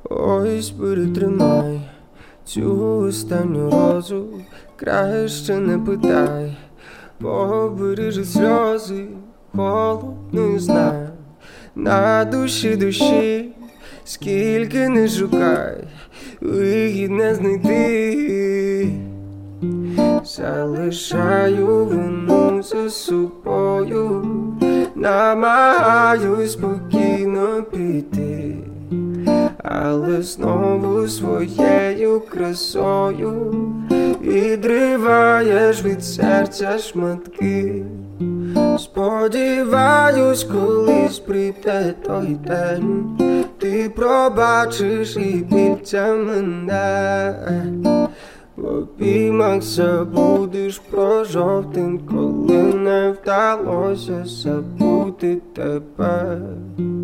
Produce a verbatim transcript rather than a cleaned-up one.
Ось перетримай цю останню розу, краще не питай, побережи сльози, холодною знай, на душі душі, скільки не шукай, вихід не знайти. Залишаю вину за собою, намагаюсь спокійно піти, але знову своєю красою відриваєш від серця шматки. Сподіваюсь, колись прийде той день, ти пробачиш і більця мене. В обіймах забудеш про жовтень, коли не вдалося забути тебе.